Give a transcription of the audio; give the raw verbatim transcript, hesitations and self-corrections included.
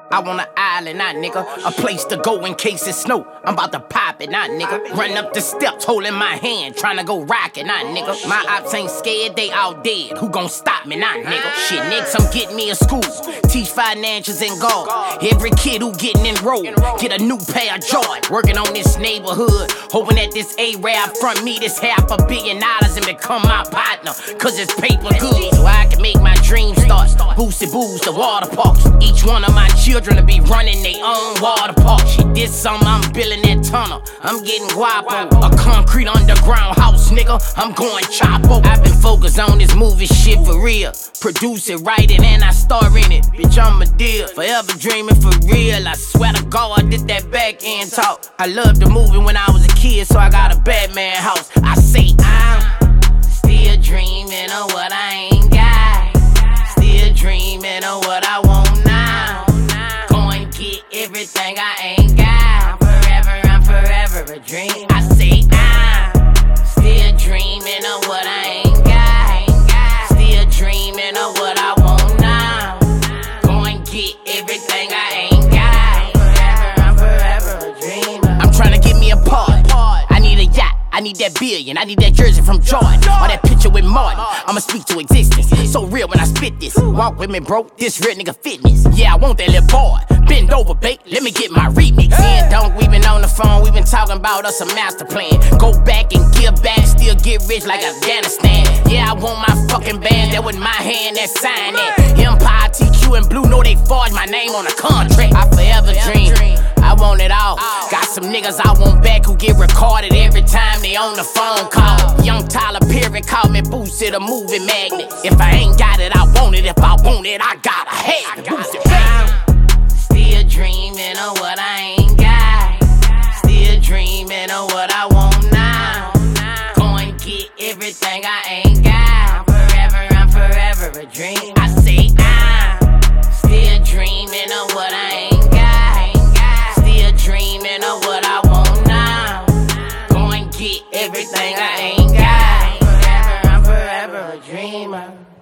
I want an island, nah, nigga. A place to go in case it snow. I'm about to pop it, nah, nigga. Run up the steps, holding my hand, tryna go rock it, nah, nigga. My ops ain't scared, they all dead. Who gon' stop me, nah, nigga? Shit, next I'm getting me a school. Teach financials and God. Every kid who getting enrolled, get a new pair of Jordan. Working on this neighborhood, hoping that this A-Rap front me this half a billion dollars and become my partner. Cause it's paper good, so I can make my dreams start. Boosted booze, the water parks. Each one of my children to be running their own water park. Shit, this summer I'm building that tunnel. I'm getting guapo. A concrete underground house, nigga. I'm going chapo. I've been focused on this movie shit for real. Produce it, write it, and I star in it. Bitch, I'm a deal. Forever dreaming for real. I swear to God, I did that back end talk. I loved the movie when I was a kid, so I got a Batman house. I say I'm still dreaming of what I ain't got. Still dreaming of what I want now. Go and get everything I ain't got. I'm forever, I'm forever a dream. I say I'm still dreaming of what I ain't got. Still dreaming of what I want now. Go and get everything I ain't got. I'm forever, I'm forever a dreamer. I'm trying to get me a part. I need a yacht. I need that billion, I need that jersey from Jordan. Or that picture with Martin, I'ma speak to existence. So real when I spit this. Walk with me, bro, this real nigga fitness. Yeah, I want that little boy. Bend over, bait, let me get my remix. And don't, we been on the phone, we been talking about us a master plan. Go back and give back, still get rich like Afghanistan. Yeah, I want my fucking band, that with my hand that signed it. Empire, T Q, and Blue know they forged my name on a contract. I forever dream, I want it all. Got some niggas I want back who get recorded every time they on the phone call. Young Tyler Perry called me Boosted, a movie magnet. If I ain't got it, I want it. If I want it, I gotta have it. Boosted, I'm still dreaming of what I ain't got. Still dreaming of what I want now. Go and get everything I ain't got. I'm forever, I'm forever a dream. I say I'm still dreaming of what I ain't got. Still dreaming of what I want now. Go and get everything I ain't got. I'm forever, I'm forever a dreamer.